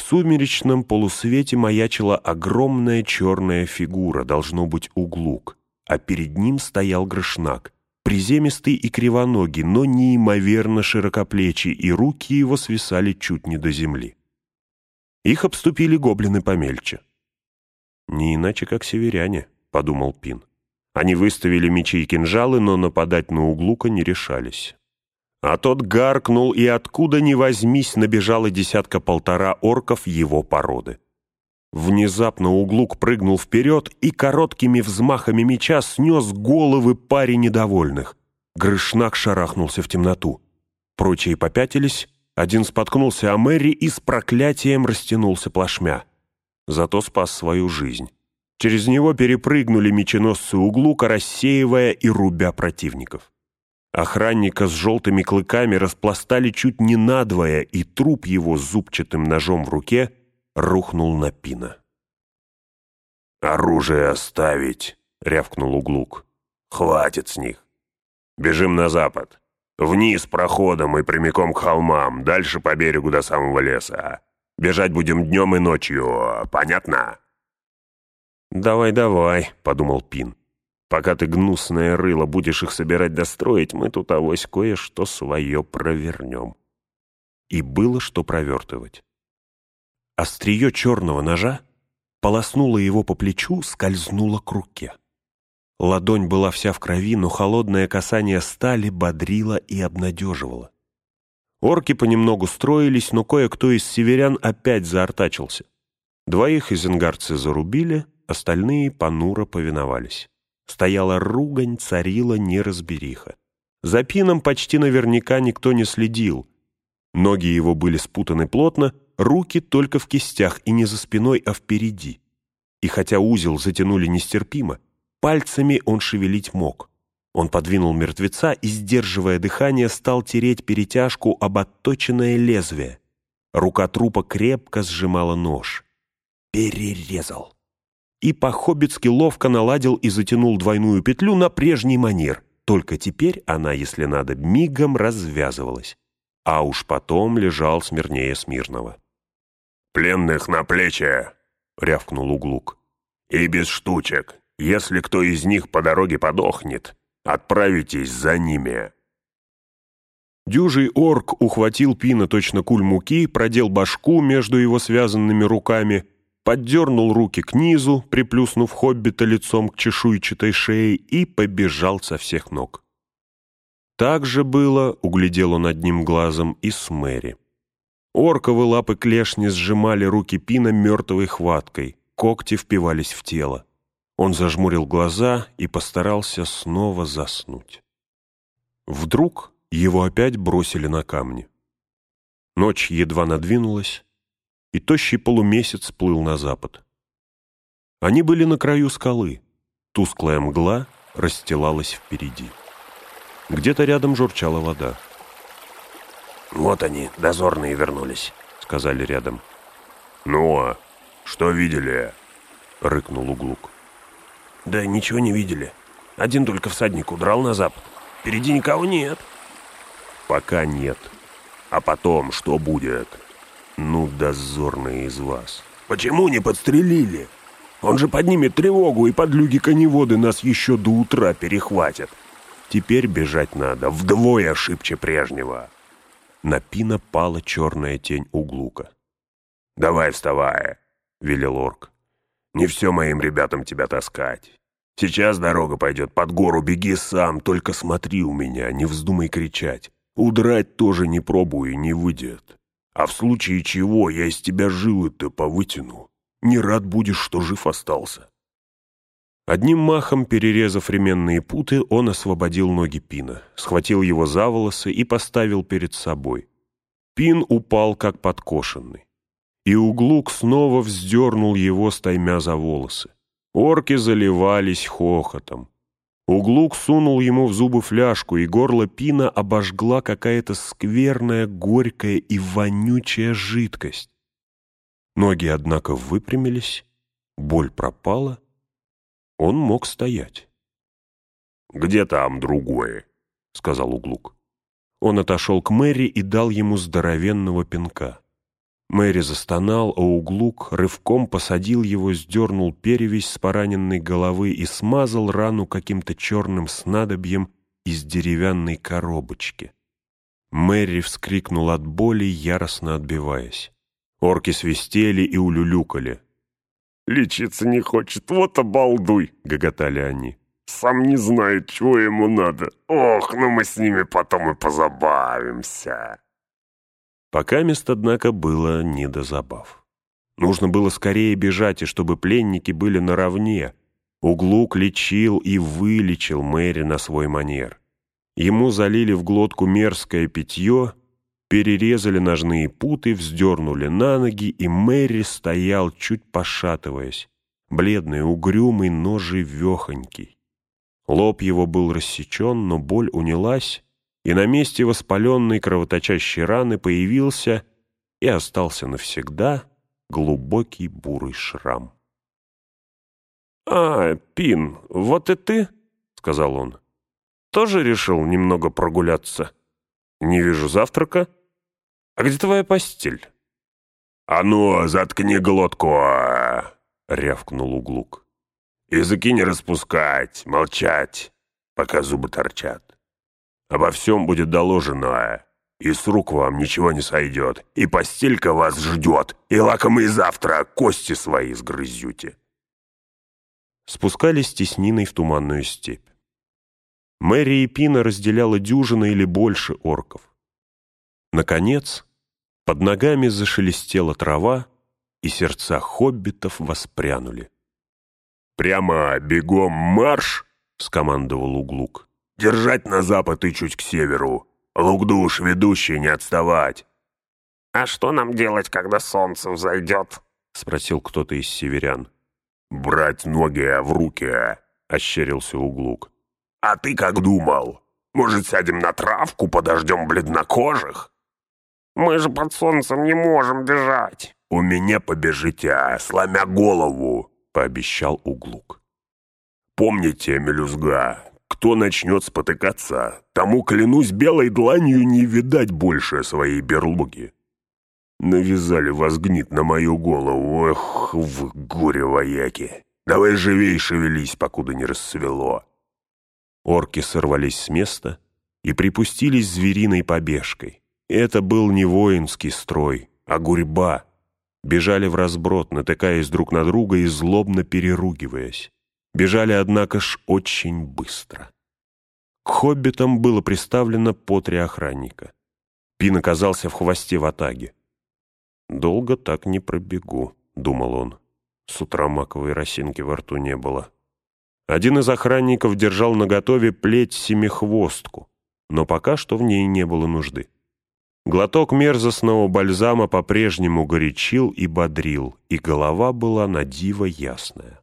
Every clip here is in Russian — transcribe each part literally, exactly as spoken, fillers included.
сумеречном полусвете маячила огромная черная фигура, должно быть, углук, а перед ним стоял Грышнак, приземистый и кривоногий, но неимоверно широкоплечий, и руки его свисали чуть не до земли. Их обступили гоблины помельче. «Не иначе, как северяне», — подумал Пин. Они выставили мечи и кинжалы, но нападать на углука не решались. А тот гаркнул, и откуда ни возьмись набежало десятка-полтора орков его породы. Внезапно углук прыгнул вперед и короткими взмахами меча снес головы паре недовольных. Грышнак шарахнулся в темноту. Прочие попятились, один споткнулся о Мэри и с проклятием растянулся плашмя. Зато спас свою жизнь. Через него перепрыгнули меченосцы углука, рассеивая и рубя противников. Охранника с желтыми клыками распластали чуть не надвое, и труп его с зубчатым ножом в руке рухнул на Пина. «Оружие оставить!» — рявкнул углук. «Хватит с них! Бежим на запад, вниз проходом и прямиком к холмам, дальше по берегу до самого леса. Бежать будем днем и ночью, понятно?» «Давай-давай», — подумал Пин. «Пока ты, гнусное рыло, будешь их собирать достроить, мы тут авось кое-что свое провернем». И было что провертывать. Острие черного ножа полоснуло его по плечу, скользнуло к руке. Ладонь была вся в крови, но холодное касание стали бодрило и обнадеживало. Орки понемногу строились, но кое-кто из северян опять заортачился. Двоих изенгарцы зарубили, остальные понуро повиновались. Стояла ругань, царила неразбериха. За Пином почти наверняка никто не следил. Ноги его были спутаны плотно, руки только в кистях, и не за спиной, а впереди. И хотя узел затянули нестерпимо, пальцами он шевелить мог. Он подвинул мертвеца и, сдерживая дыхание, стал тереть перетяжку об отточенное лезвие. Рука трупа крепко сжимала нож. Перерезал. И по-хоббитски ловко наладил и затянул двойную петлю на прежний манер. Только теперь она, если надо, мигом развязывалась. А уж потом лежал смирнее смирного. «Пленных на плечи!» — рявкнул углук. «И без штучек. Если кто из них по дороге подохнет, отправитесь за ними». Дюжий орк ухватил Пина точно куль муки, продел башку между его связанными руками, поддернул руки к низу, приплюснув хоббита лицом к чешуйчатой шее, и побежал со всех ног. Так же было, углядел он одним глазом, и с Мэри. Орковы лапы клешни сжимали руки Пина мертвой хваткой, когти впивались в тело. Он зажмурил глаза и постарался снова заснуть. Вдруг его опять бросили на камни. Ночь едва надвинулась, и тощий полумесяц плыл на запад. Они были на краю скалы. Тусклая мгла расстилалась впереди. Где-то рядом журчала вода. «Вот они, дозорные, вернулись», — сказали рядом. «Ну, а что видели?» — рыкнул углук. «Да ничего не видели. Один только всадник удрал на запад. Впереди никого нет». «Пока нет. А потом что будет? Ну, дозорные из вас». «Почему не подстрелили? Он же поднимет тревогу, и подлюги-коневоды нас еще до утра перехватят. Теперь бежать надо вдвое шибче прежнего». На Пина пала черная тень углука. «Давай вставай», — велел орк. «Не все моим ребятам тебя таскать. Сейчас дорога пойдет под гору, беги сам, только смотри у меня, не вздумай кричать. Удрать тоже не пробую, не выйдет. А в случае чего я из тебя жилы-то повытяну. Не рад будешь, что жив остался». Одним махом, перерезав ременные путы, он освободил ноги Пина, схватил его за волосы и поставил перед собой. Пин упал, как подкошенный. И углук снова вздернул его, стаймя за волосы. Орки заливались хохотом. Углук сунул ему в зубы фляжку, и горло Пина обожгла какая-то скверная, горькая и вонючая жидкость. Ноги, однако, выпрямились, боль пропала, он мог стоять. «Где там другое?» — сказал углук. Он отошел к Мэри и дал ему здоровенного пинка. Мэри застонал, а Углук рывком посадил его, сдернул перевязь с пораненной головы и смазал рану каким-то черным снадобьем из деревянной коробочки. Мэри вскрикнул от боли, яростно отбиваясь. Орки свистели и улюлюкали. «Лечиться не хочет, вот обалдуй!» — гоготали они. «Сам не знает, чего ему надо. Ох, ну мы с ними потом и позабавимся!» Покамест, однако, было не до забав. Нужно было скорее бежать, и чтобы пленники были наравне. Углук лечил и вылечил Мэри на свой манер. Ему залили в глотку мерзкое питье, перерезали ножные путы, вздернули на ноги, и Мэри стоял, чуть пошатываясь, бледный, угрюмый, но живехонький. Лоб его был рассечен, но боль унялась, и на месте воспаленной кровоточащей раны появился и остался навсегда глубокий бурый шрам. «А, Пин, вот и ты?» — сказал он. «Тоже решил немного прогуляться? Не вижу завтрака. А где твоя постель?» «А ну, заткни глотку!» — рявкнул Углук. «Языки не распускать, молчать, пока зубы торчат. Обо всем будет доложено, и с рук вам ничего не сойдет, и постелька вас ждет, и лакомые завтра кости свои сгрызете». Спускались тесниной в туманную степь. Мэри и Пина разделяла дюжина или больше орков. Наконец, под ногами зашелестела трава, и сердца хоббитов воспрянули. «Прямо бегом марш!» — скомандовал Углук. «Держать на запад и чуть к северу. Лук-душ, ведущий, не отставать!» «А что нам делать, когда солнце взойдет?» — спросил кто-то из северян. «Брать ноги в руки!» — ощерился Углук. «А ты как думал? Может, сядем на травку, подождем бледнокожих?» «Мы же под солнцем не можем бежать!» «У меня побежите, сломя голову!» — пообещал Углук. «Помните, мелюзга, кто начнет спотыкаться, тому, клянусь белой дланью, не видать больше своей берлоги. Навязали вас гнит на мою голову, эх, вы горе-вояки! Давай живей шевелись, покуда не рассвело!» Орки сорвались с места и припустились звериной побежкой. Это был не воинский строй, а гурьба. Бежали вразброд, натыкаясь друг на друга и злобно переругиваясь. Бежали, однако ж, очень быстро. К хоббитам было приставлено по три охранника. Пин оказался в хвосте ватаги. «Долго так не пробегу», — думал он. С утра маковой росинки во рту не было. Один из охранников держал наготове плеть-семихвостку, но пока что в ней не было нужды. Глоток мерзостного бальзама по-прежнему горячил и бодрил, и голова была на диво ясная.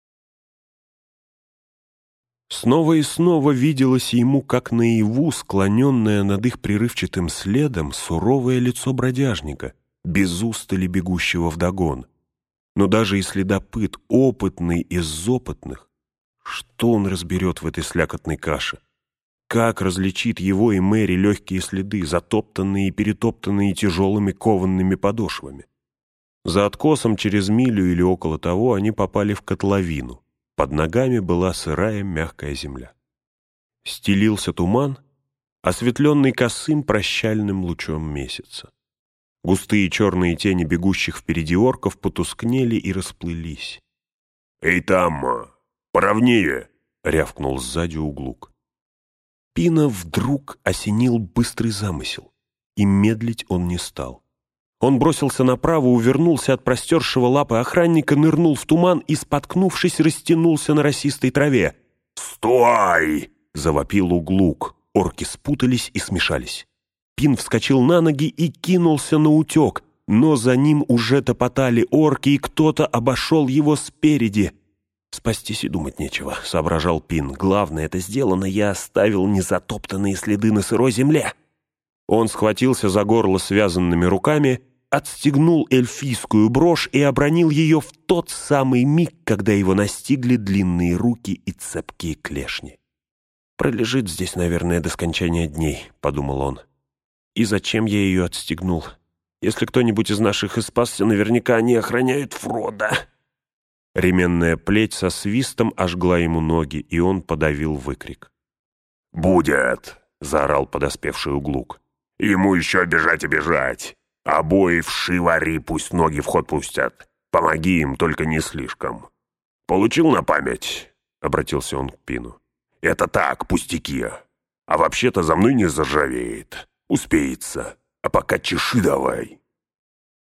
Снова и снова виделось ему, как наяву, склоненное над их прерывчатым следом, суровое лицо бродяжника, без устали бегущего вдогон. Но даже и следопыт, опытный из опытных, что он разберет в этой слякотной каше? Как различит его и Мэри легкие следы, затоптанные и перетоптанные тяжелыми кованными подошвами? За откосом через милю или около того они попали в котловину. Под ногами была сырая мягкая земля. Стелился туман, осветленный косым прощальным лучом месяца. Густые черные тени бегущих впереди орков потускнели и расплылись. «Эй, там, поровнее!» — рявкнул сзади Углук. Пина вдруг осенил быстрый замысел, и медлить он не стал. Он бросился направо, увернулся от простершего лапы охранника, нырнул в туман и, споткнувшись, растянулся на росистой траве. «Стой!» — завопил Углук. Орки спутались и смешались. Пин вскочил на ноги и кинулся на утек, но за ним уже топотали орки, и кто-то обошел его спереди. «Спастись и думать нечего», — соображал Пин. «Главное, это сделано, я оставил незатоптанные следы на сырой земле». Он схватился за горло связанными руками, отстегнул эльфийскую брошь и обронил ее в тот самый миг, когда его настигли длинные руки и цепкие клешни. «Пролежит здесь, наверное, до скончания дней», — подумал он. «И зачем я ее отстегнул? Если кто-нибудь из наших и спасся, наверняка они охраняют Фрода». Ременная плеть со свистом ожгла ему ноги, и он подавил выкрик. «Будет!» — заорал подоспевший Углук. «Ему еще бежать и бежать. Обои вши вари, пусть ноги в ход пустят. Помоги им, только не слишком». «Получил на память?» — обратился он к Пину. «Это так, пустяки. А вообще-то за мной не заржавеет. Успеется. А пока чеши давай».